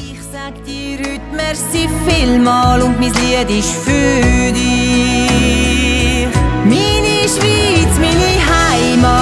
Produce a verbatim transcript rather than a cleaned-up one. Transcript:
Ich sag dir heute merci vielmal und mein Lied ist für dich. Meine Schweiz, meine Heimat.